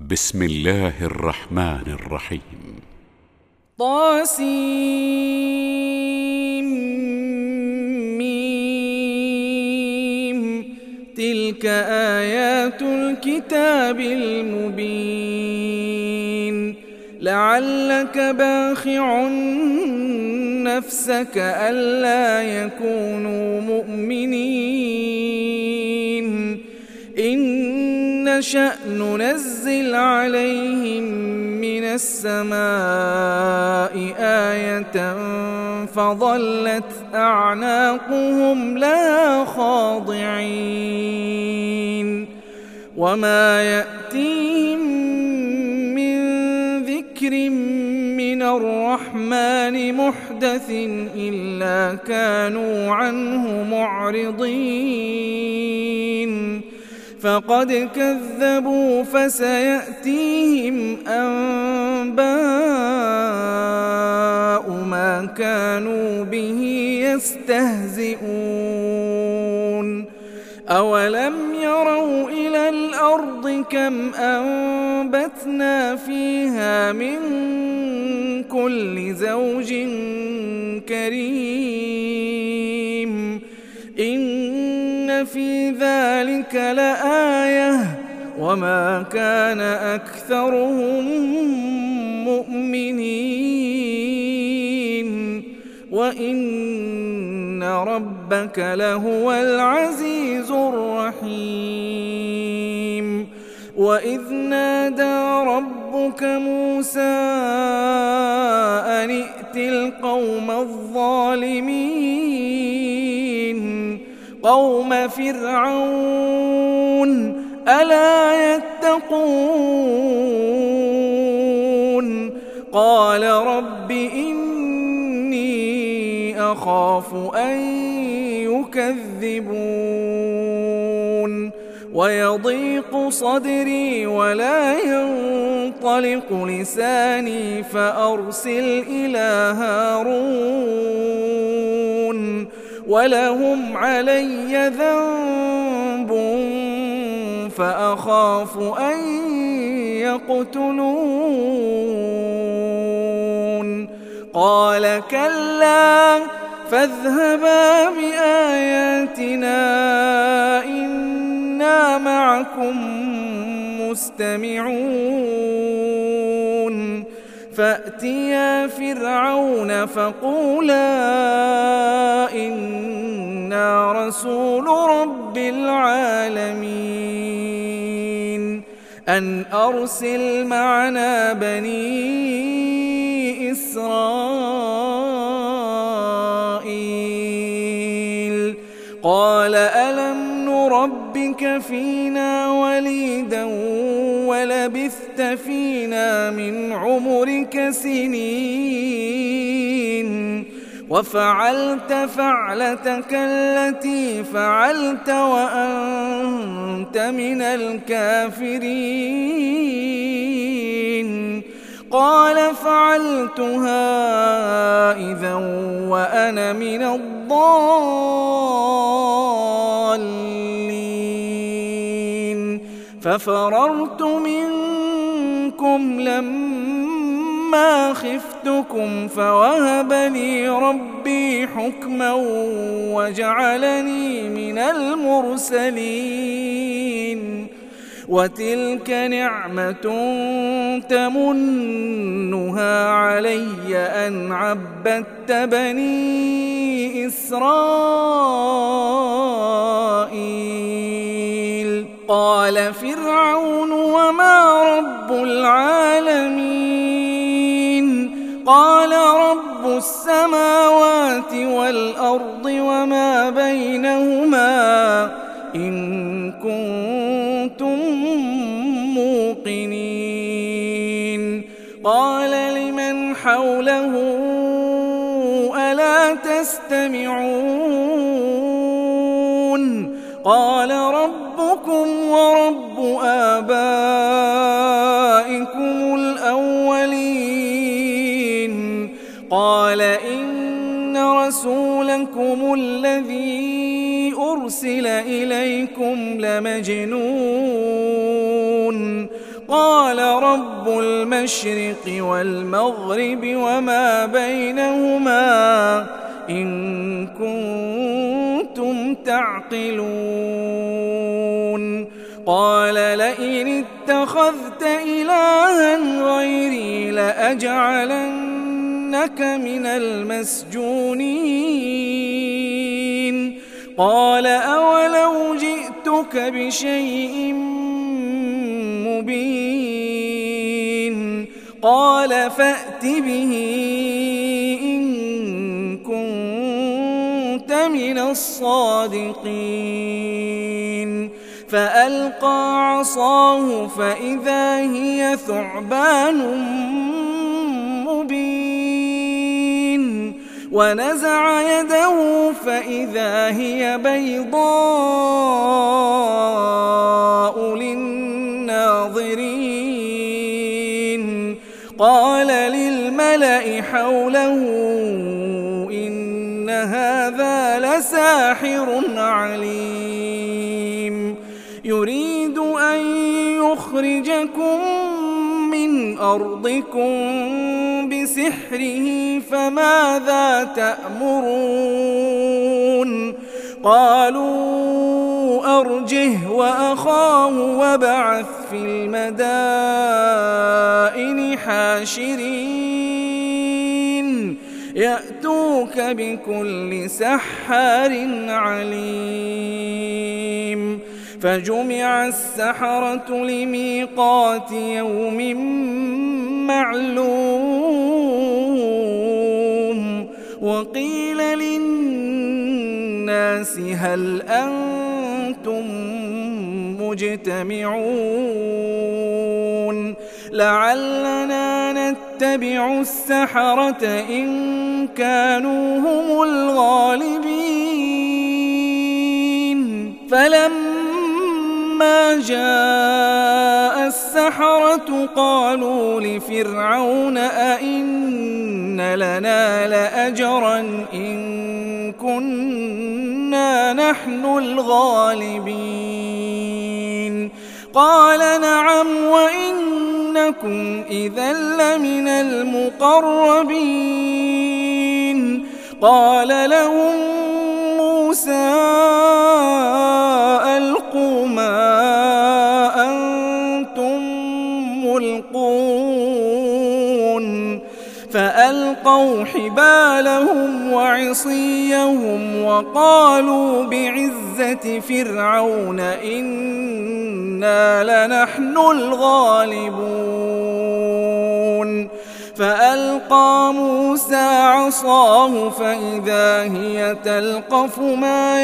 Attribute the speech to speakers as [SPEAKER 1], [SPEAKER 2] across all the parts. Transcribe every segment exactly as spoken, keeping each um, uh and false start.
[SPEAKER 1] بسم الله الرحمن الرحيم.
[SPEAKER 2] طاسيم ميم. تلك آيات الكتاب المبين. لعلك باخع نفسك ألا يكونوا مؤمنين إن نشأ ننزل عليهم من السماء آية فظلت أعناقهم لها خاضعين وما يأتيهم من ذكر من الرحمن محدث إلا كانوا عنه معرضين فقد كذبوا فسيأتيهم أنباء ما كانوا به يستهزئون أولم يروا إلى الأرض كم أنبتنا فيها من كل زوج كريم إن في ذلك لآية وما كان أكثرهم مؤمنين وإن ربك لهو العزيز الرحيم. وإذ نادى ربك موسى أن ائت القوم الظالمين قوم فرعون ألا يتقون قال رب إني أخاف أن يكذبون ويضيق صدري ولا ينطلق لساني فأرسل إلى هارون ولهم علي ذنب فأخاف أن يقتلون قال كلا فاذهبا بآياتنا إنا معكم مستمعون فأتيا فرعون فقولا إنا رسول رب العالمين أن أرسل معنا بني إسرائيل قال ألم نربك فينا وليدا ولبثت فينا من عمرك سنين وفعلت فعلتك التي فعلت وأنت من الكافرين قال فعلتها إذا وأنا من الضالين ففررت منكم لما خفتكم فوهب لي ربي حكما وجعلني من المرسلين وتلك نعمة تمنها علي أن عبدت بني إسرائيل قال فرعون وما رب العالمين قال رب السماوات والأرض وما بينهما إن كنتم موقنين قال لمن حوله ألا تستمعون قال ربكم ورب آبائكم الأولين قال إن رسولكم الذي أرسل إليكم لمجنون قال رب المشرق والمغرب وما بينهما إن كنتم تعقلون قال لئن اتخذت إلها غيري لأجعلنك من المسجونين قال أولو جئتك بشيء مبين قال فأت به إن كنت من الصادقين فألقى عصاه فإذا هي ثعبان مبين ونزع يده فإذا هي بيضاء للناظرين قال للملأ حوله إن هذا لساحر عليم يريد أن يخرجكم من أرضكم بسحره فماذا تأمرون قالوا أرجه وأخاه وابعث في المدائن حاشرين يأتوك بكل سحار عليم فجمع السحرة لميقات يوم معلوم وقيل للناس هل أنتم مجتمعون لعلنا نتبع السحرة إن كانوا هم الغالبين فلما جاء السحرة قالوا لفرعون أئن لنا لأجرا إن كنا نحن الغالبين قال نعم وإنكم إذا لمن المقربين قال لهم موسى ألقوا ما أنتم ملقون فألقوا حبالهم وعصيهم وقالوا بعزة فرعون إنا لنحن الغالبون فألقى موسى عصاه فإذا هي تلقف ما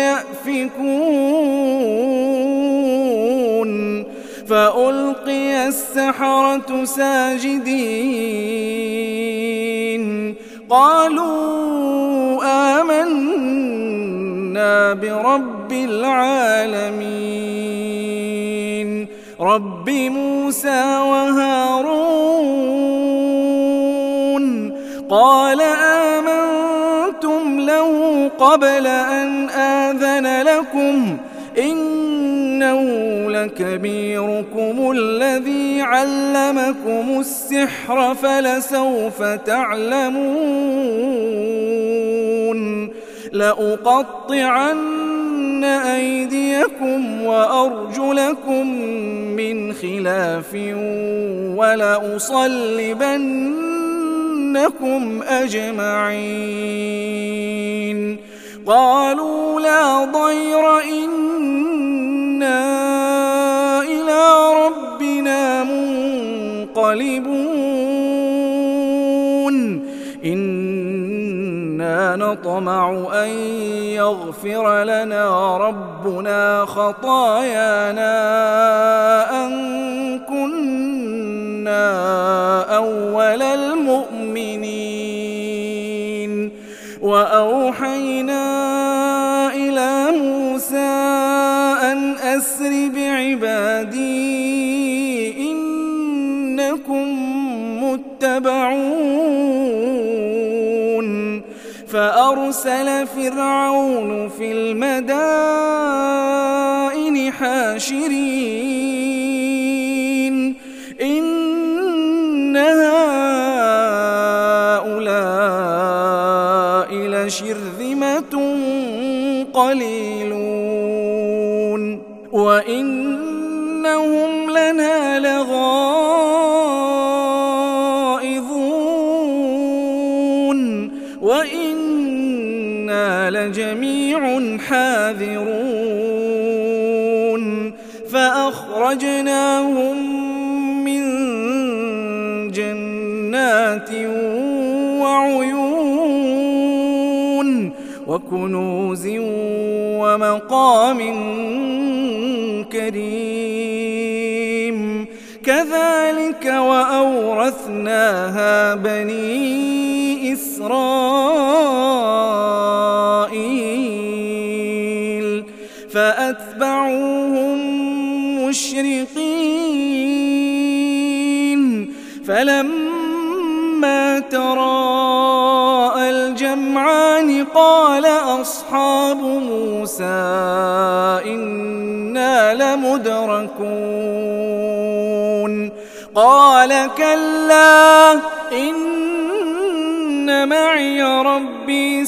[SPEAKER 2] يأفكون فألقي السحرة ساجدين قالوا آمنا برب العالمين رب موسى وهارون قال آمنتم له قبل أن آذن لكم إنه لكبيركم الذي علمكم السحر فلسوف تعلمون لأقطعن أيديكم وأرجلكم من خلاف ولأصلبنكم أجمعين قالوا لا ضير إنا إلى ربنا منقلبون إنا نطمع أن يغفر لنا ربنا خطايانا أن كنا أول المؤمنين وأوحينا إلى موسى أن أسر بعبادي إنكم متبعون فأرسل فرعون في المدائن حاشرين لغائظون وإنا لجميع حاذرون فأخرجناهم من جنات وعيون وكنوز ومقام كريم كذلك وأورثناها بني إسرائيل فأتبعوهم مشرقين فلما تراءى الجمعان قال أصحاب موسى إنا لمدركون قال كلا إن معي ربي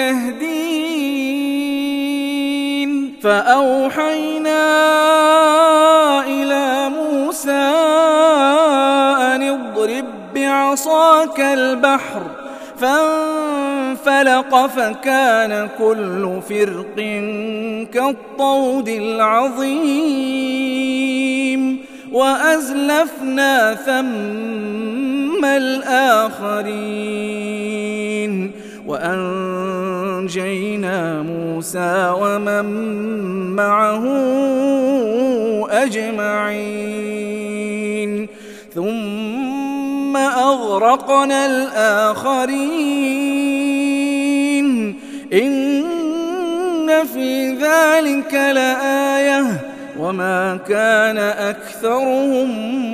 [SPEAKER 2] سيهدين فأوحينا إلى موسى أن اضرب بعصاك البحر فانفلق فكان كل فرق كالطود العظيم وأزلفنا ثم الآخرين وأنجينا موسى ومن معه أجمعين ثم أغرقنا الآخرين إن في ذلك لآية وما كان أكثرهم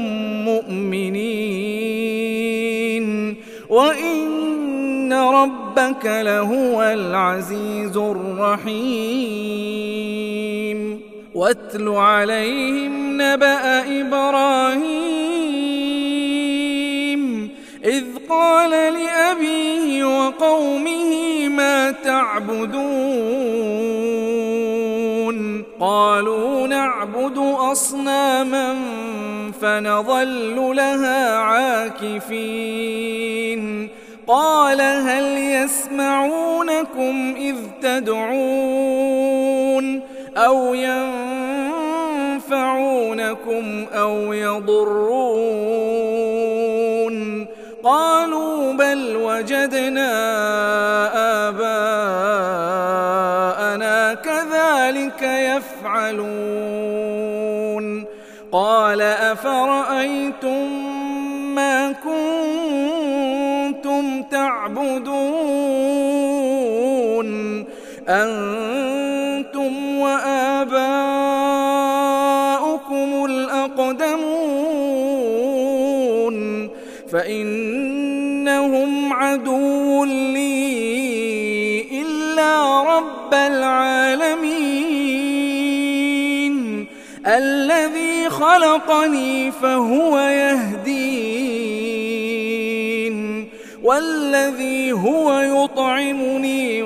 [SPEAKER 2] مؤمنين وإن ربك لهو العزيز الرحيم واتل عليهم نبأ إبراهيم إذ قال لأبيه وقومه ما تعبدون قالوا نعبد أصناما فنظل لها عاكفين قال هل يسمعونكم إذ تدعون أو ينفعونكم أو يضرون قالوا بل وجدنا آباءنا كذلك يفعلون قال أفرأيتم ما كنتم تعبدون أنتم وآباؤكم الأقدمون فإنهم عدو لي إلا رب العالمين الذي خلقني فهو يهدين والذي هو يطعمني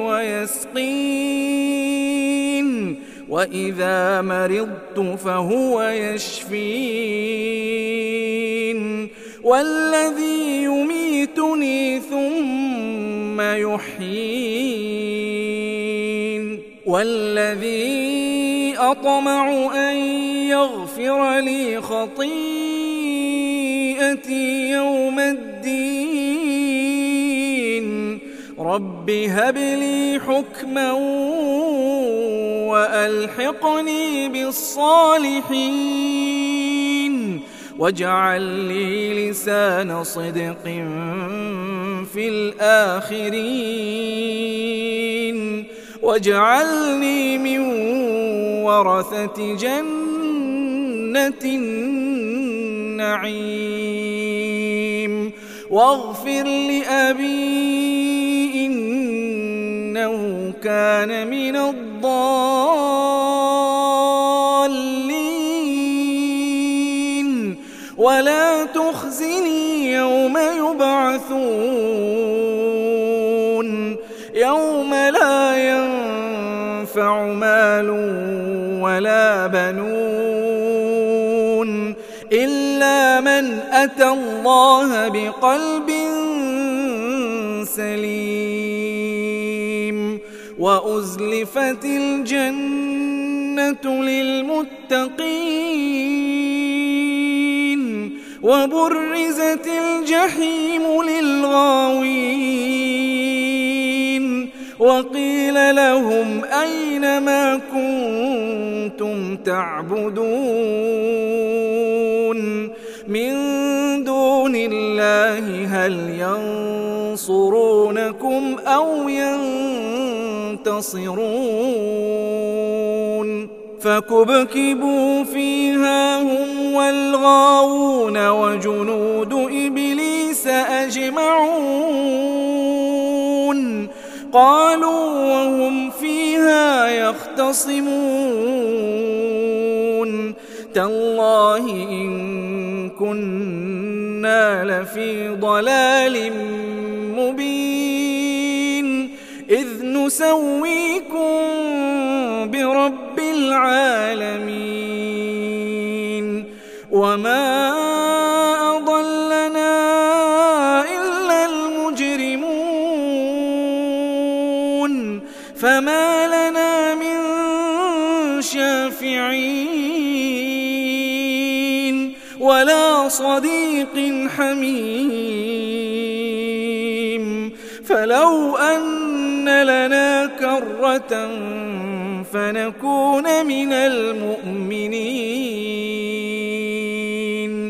[SPEAKER 2] ويسقين وإذا مرضت فهو يشفين والذي يميتني ثم يحيين والذي أطمع أن يغفر لي خطيئتي يوم الدين رب هب لي حكما وألحقني بالصالحين واجعل لي لسان صدق في الآخرين واجعلني من ورثة جنة النعيم واغفر لأبي إنه كان من الضالين ولا تخزني يوم يبعثون يوم لا ينفع مال ولا بنون إلا إلا من أتى الله بقلب سليم وأزلفت الجنة للمتقين وبرزت الجحيم للغاوين وقيل لهم أين ما كنتم تعبدون من دون الله هل ينصرونكم أو ينتصرون فكبكبوا فيها هم والغاوون وجنود إبليس أجمعون قالوا وهم فيها يختصمون تالله إن كنا لفي ضلال مبين إذ نسويكم برب العالمين وما أضلنا إلا المجرمون فما لنا من شافعين ولا صديق حميم فلو أن لنا كرة فنكون من المؤمنين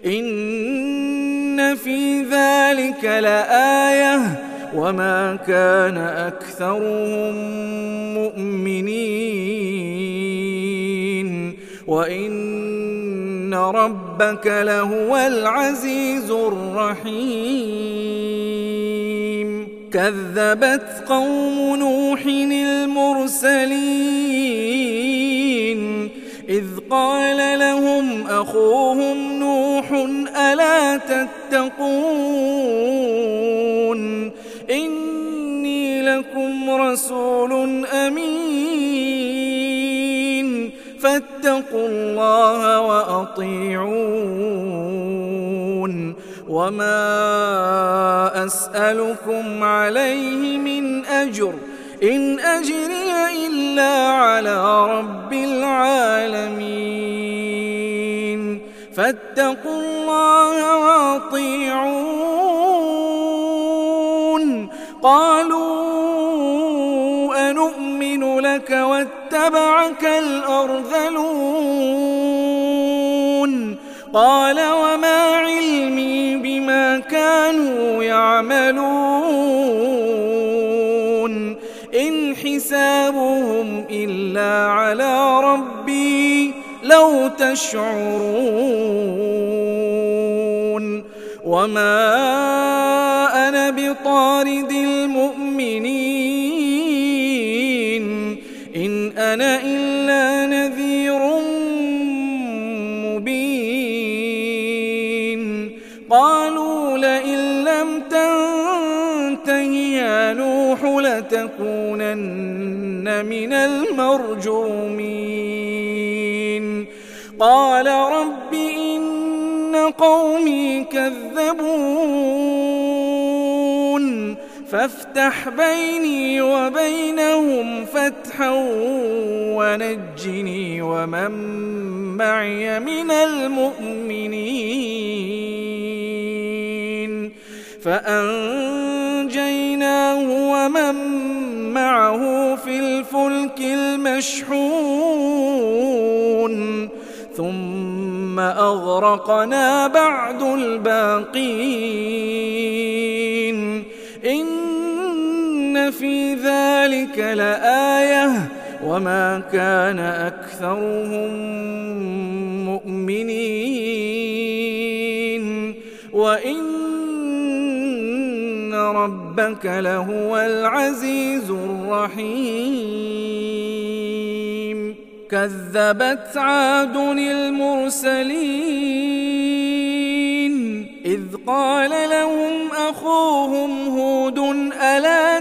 [SPEAKER 2] إن في ذلك لآية وما كان أكثرهم مؤمنين وإن ربك لهو العزيز الرحيم كذبت قوم نوح المرسلين إذ قال لهم أخوهم نوح ألا تتقون إني لكم رسول أمين فاتقوا الله وأطيعون وما أسألكم عليه من أجر إن أجري إلا على رب العالمين فاتقوا الله وأطيعون قالوا أنؤمن لك واتبعك الأرذلون قال وما علمي بما كانوا يعملون إن حسابهم إلا على ربي لو تشعرون وما أنا بطارد المؤمنين إن أنا إلا نذير مبين قالوا لئن لم تنته يا نوح لتكونن من المرجومين قال رب إن قومي كذبون فافتح بيني وبينهم فتحا ونجني ومن معي من المؤمنين فأنجيناه ومن معه في الفلك المشحون ثم أغرقنا بعد الباقين إن في ذلك لآية وما كان أكثرهم مؤمنين وإن ربك لهو العزيز الرحيم كذبت عاد المرسلين إذ قال لهم أخوهم هود ألا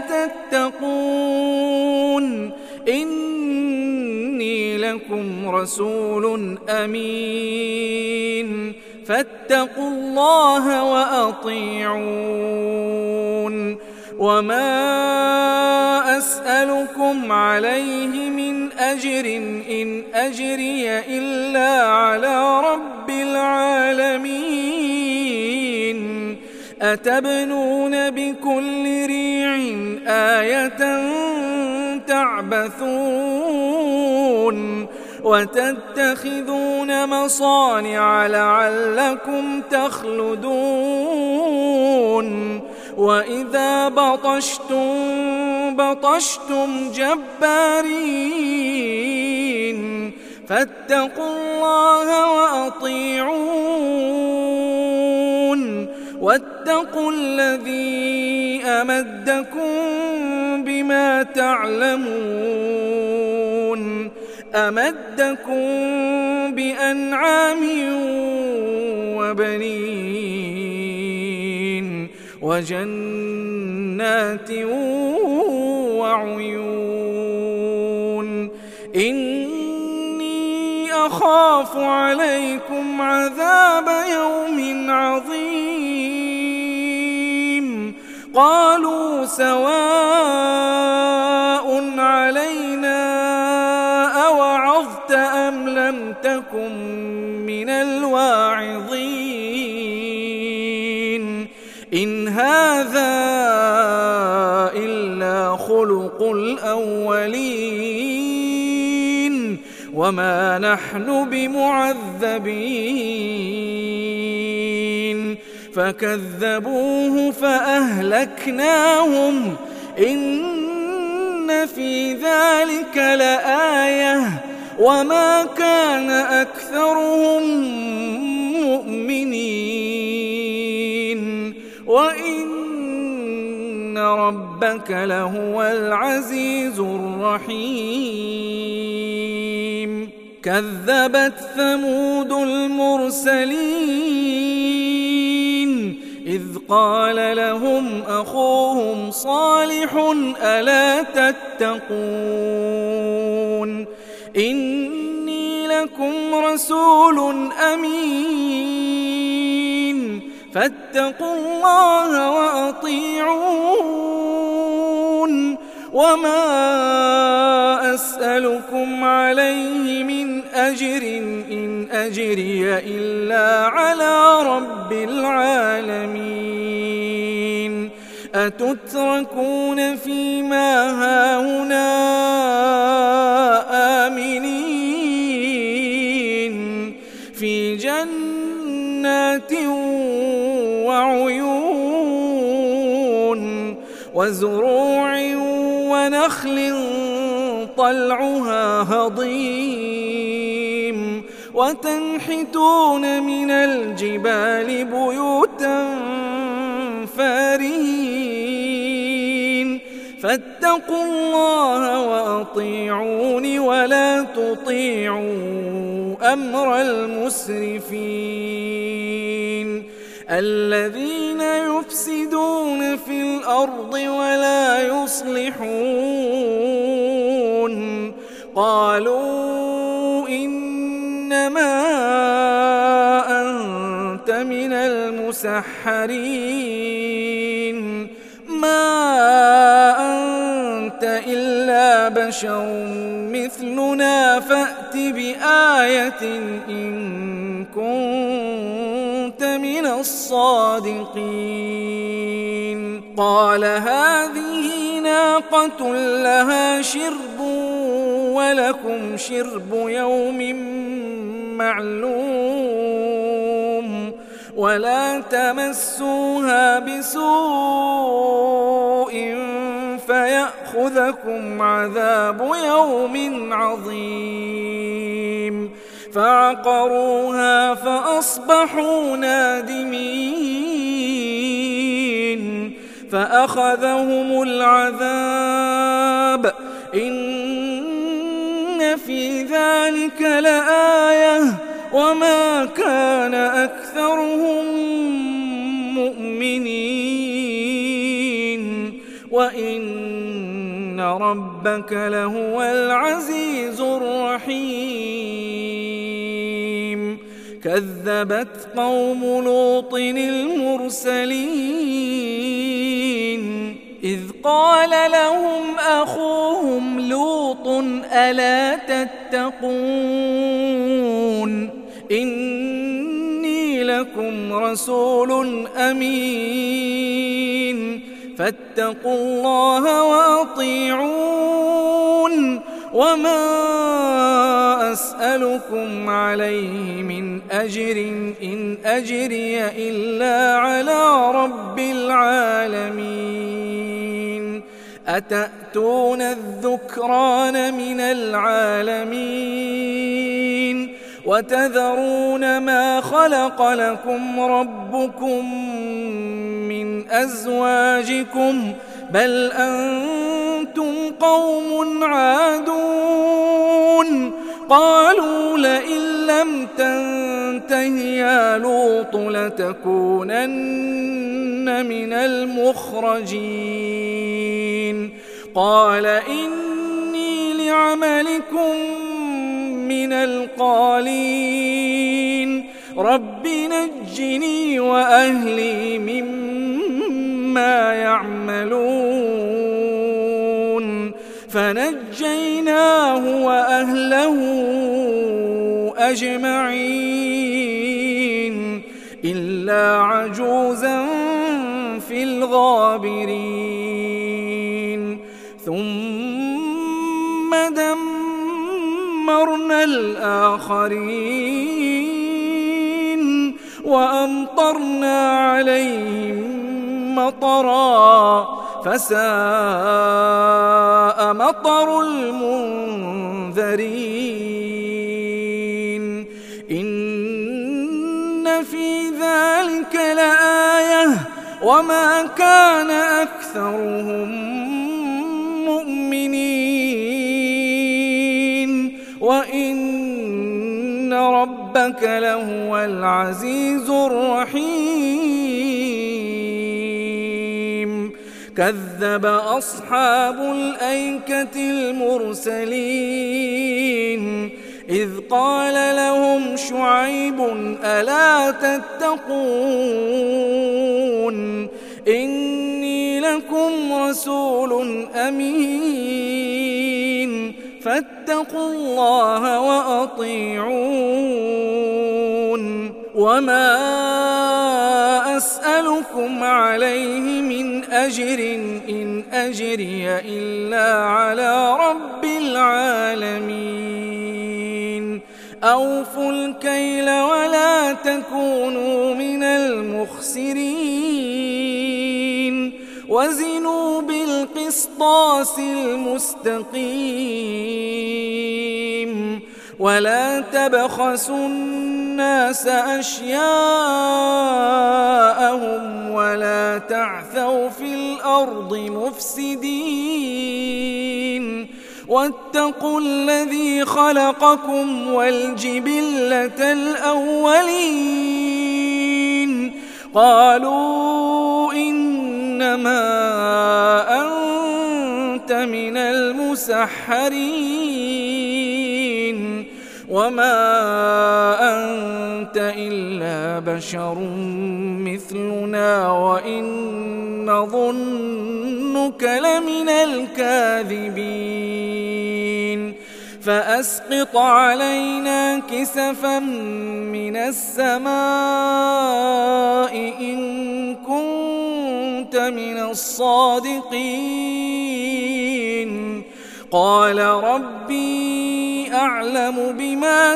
[SPEAKER 2] تتقون إني لكم رسول أمين فاتقوا الله وأطيعون وما أسألكم عليه من أجر إن أجري إلا على رب العالمين أتبنون بكل ريع آية تعبثون وتتخذون مصانع لعلكم تخلدون وإذا بطشتم بطشتم جبارين فاتقوا الله وأطيعون واتقوا الذي أمدكم بما تعلمون أمدكم بأنعام وبنين وجنات وعيون إني أخاف عليكم عذاب يوم عظيم قالوا سواء علينا أوعظت أم لم تكن من الواعظين إن هذا إلا خلق الأولين وما نحن بمعذبين فكذبوه فأهلكناهم إن في ذلك لآية وما كان أكثرهم مؤمنين وإن ربك لهو العزيز الرحيم كذبت ثمود المرسلين إذ قال لهم أخوهم صالح ألا تتقون إني لكم رسول أمين فاتقوا الله وأطيعون وما أسألكم عليه من أجر إن أجري إلا على رب العالمين أتتركون فيما هاهنا آمنين في جنات وعيون وزروع ونخل طلعها هضيم وتنحتون من الجبال بيوتا فارهين فاتقوا الله وأطيعون ولا تطيعوا أمر المسرفين الذين يفسدون في الأرض ولا يصلحون قالوا إنما أنت من المسحرين ما أنت إلا بشر مثلنا فأت بآية إن كنت من الصادقين قال هذه ناقة لها شرب ولكم شرب يوم معلوم ولا تمسوها بسوء فيأخذكم عذاب يوم عظيم فعقروها فأصبحوا نادمين فأخذهم العذاب إن في ذلك لآية وما كان أكثرهم مؤمنين وإن ربك لهو العزيز الرحيم كذبت قوم لوط المرسلين إذ قال لهم أخوهم لوط ألا تتقون إني لكم رسول أمين فاتقوا الله وأطيعون وما أسألكم عليه من أجر إن أجري إلا على رب العالمين أتأتون الذكران من العالمين وتذرون ما خلق لكم ربكم من أزواجكم بل أنتم قوم عادون قالوا لئن لم تنته يا لوط لتكونن من المخرجين قال إني لعملكم من القالين رب نجني وأهلي مما يعملون فنجيناه وأهله أجمعين إلا عجوزا في الغابرين ثم دمرنا الآخرين وأمطرنا عليهم مطرا فساء مطر المنذرين إن في ذلك لآية وما كان أكثرهم مؤمنين وإن ربك لهو العزيز الرحيم كذب أصحاب الأيكة المرسلين إذ قال لهم شعيب ألا تتقون إني لكم رسول أمين فاتقوا الله وأطيعون وما أسألكم عليه من أجر إن أجري إلا على رب العالمين أوفوا الكيل ولا تكونوا من المخسرين وزنوا بالقسطاس المستقيم ولا تبخسوا الناس أشياءهم ولا تعثوا في الأرض مفسدين واتقوا الذي خلقكم والجبلة الأولين قالوا إنما أنت من المسحرين وما أنت إلا بشر مثلنا وإن نظنك لمن الكاذبين فأسقط علينا كسفا من السماء إن كنت من الصادقين قال ربي أعلم بما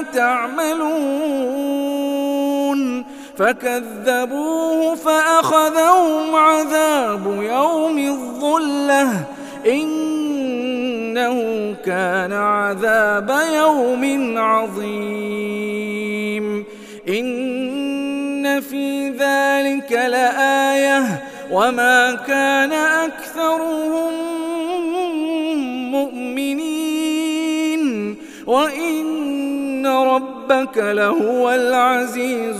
[SPEAKER 2] تعملون فكذبوه فأخذهم عذاب يوم الظلة إنه كان عذاب يوم عظيم إن في ذلك لآية وما كان أكثرهم مؤمنين وإن ربك لهو العزيز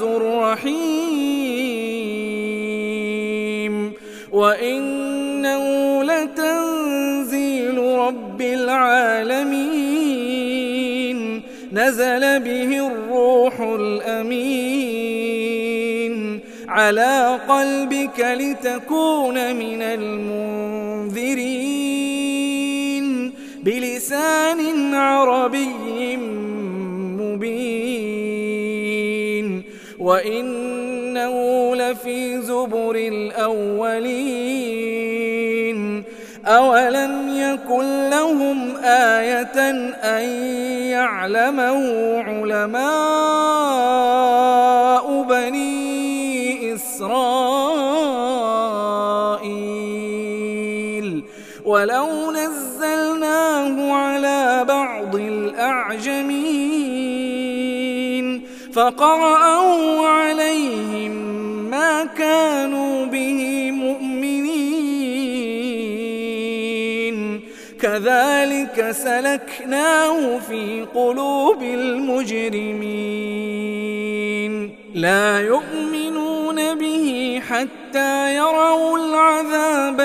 [SPEAKER 2] الرحيم وإنه لتنزيل رب العالمين نزل به الروح الأمين أمين على قلبك لتكون من المنذرين بلسان عربي مبين وإنه لفي زبر الأولين أولم يكن لهم آية أن يعلمه علماء بني إسرائيل ولو نزلناه على بعض الأعجمين فقرأه عليهم ما كانوا به مؤمنين كذلك سلكناه في قلوب المجرمين لا يؤمنون به حتى يروا العذاب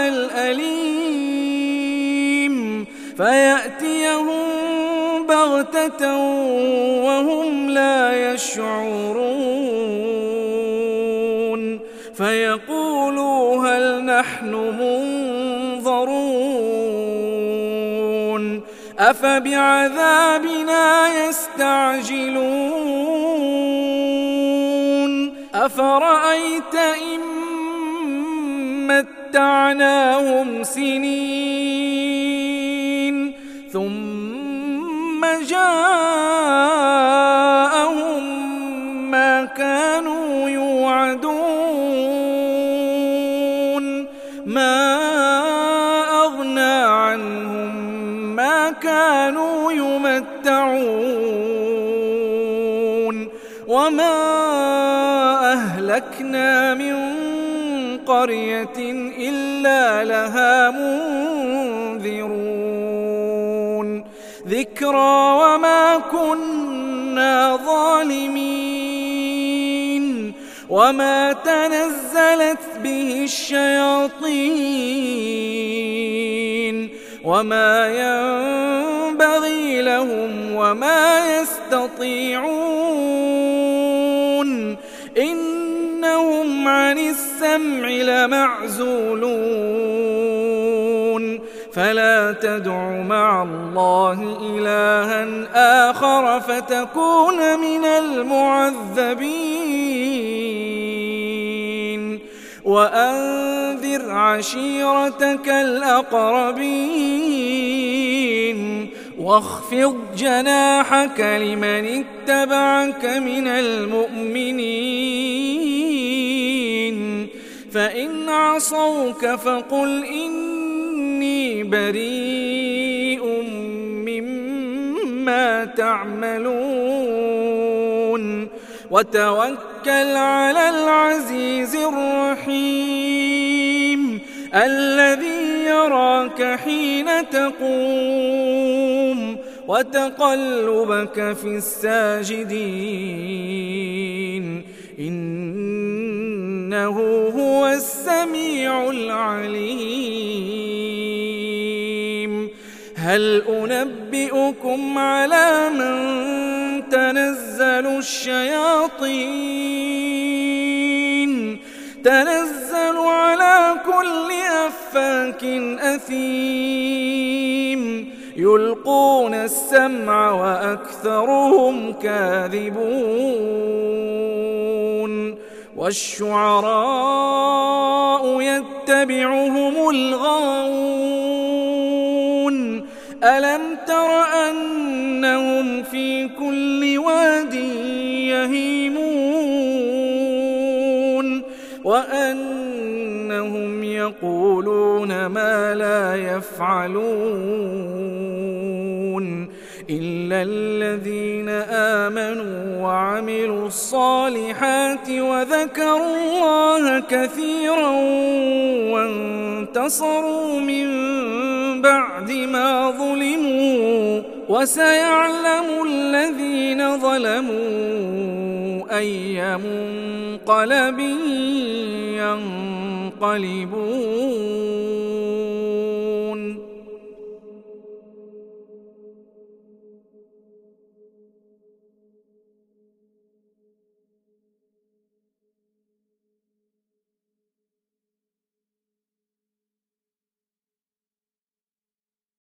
[SPEAKER 2] الأليم فيأتيهم بغتة وهم لا يشعرون فيقولوا هل نحن منظرون أفبعذابنا يستعجلون أفرأيت إن متعناهم سنين ثم جاءهم ما كانوا يوعدون ما أغنى عنهم ما كانوا يمتعون وما أهلكنا من قرية إلا لها منذرون ذكرى وما كنا ظالمين وما تنزلت به الشياطين وما ينبغي لهم وما يستطيعون إنهم عن السمع لمعزولون فلا تدع مع الله إلها آخر فتكون من المعذبين وأنذر عشيرتك الأقربين واخفض جناحك لمن اتبعك من المؤمنين فإن عصوك فقل إني بريء مما تعملون وتوكل على العزيز الرحيم الذي يراك حين تقوم وتقلبك في الساجدين إنه هو السميع العليم هل أنبئكم على من تنزل الشياطين تنزل على كل أفاك أثيم يلقون السمع وأكثرهم كاذبون والشعراء يتبعهم الغاوون ألم تر أنهم في كل واد يهيمون وأنهم يقولون ما لا يفعلون إلا الذين آمنوا وعملوا الصالحات وذكروا الله كثيرا وانتصروا من بعد ما ظلموا وسيعلم الذين ظلموا أي منقلب ينقلبون